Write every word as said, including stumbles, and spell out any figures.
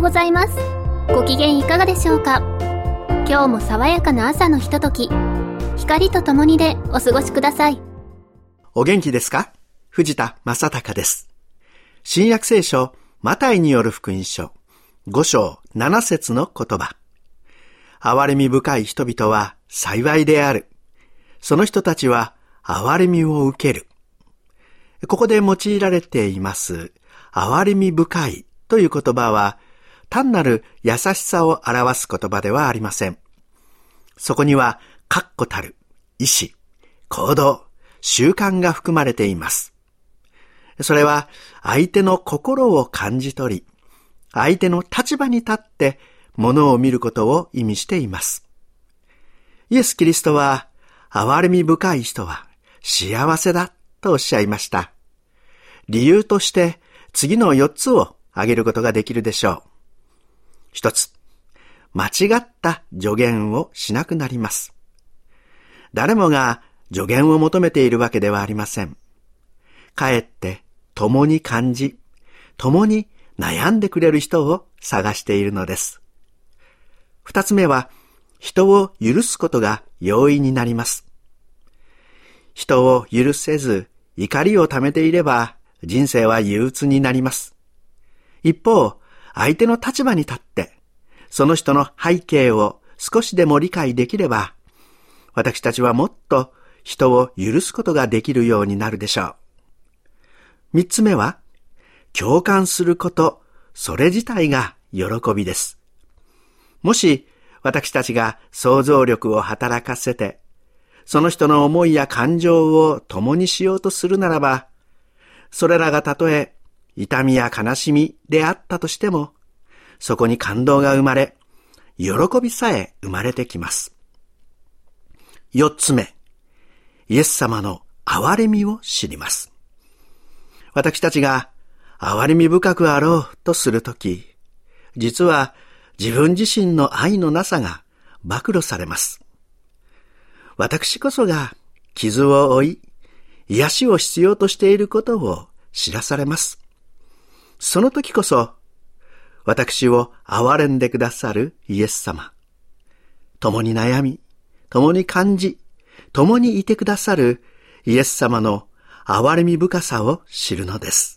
ございます。ご機嫌いかがでしょうか。今日も爽やかな朝のひととき、光とともにでお過ごしください。 お元気ですか？藤田正孝です。新約聖書マタイによる福音書ご章なな節の言葉。憐れみ深い人々は幸いである。その人たちは憐れみを受ける。ここで用いられています憐れみ深いという言葉は単なる優しさを表す言葉ではありません。そこには確固たる意志、行動、習慣が含まれています。それは相手の心を感じ取り、相手の立場に立ってものを見ることを意味しています。イエス・キリストは憐れみ深い人は幸せだとおっしゃいました。理由として次のよっつを挙げることができるでしょう。一つ、間違った助言をしなくなります。誰もが助言を求めているわけではありません。かえって共に感じ、共に悩んでくれる人を探しているのです。二つ目は、人を許すことが容易になります。人を許せず、怒りをためていれば、人生は憂鬱になります。一方、相手の立場に立って、その人の背景を少しでも理解できれば、私たちはもっと人を許すことができるようになるでしょう。三つ目は、共感すること、それ自体が喜びです。もし、私たちが想像力を働かせて、その人の思いや感情を共にしようとするならば、それらがたとえ痛みや悲しみであったとしても、そこに感動が生まれ、喜びさえ生まれてきます。四つ目、イエス様の憐れみを知ります。私たちが憐れみ深くあろうとするとき、実は自分自身の愛のなさが暴露されます。私こそが傷を負い、癒しを必要としていることを知らされます。その時こそ、私を憐れんでくださるイエス様。共に悩み、共に感じ、共にいてくださるイエス様の憐れみ深さを知るのです。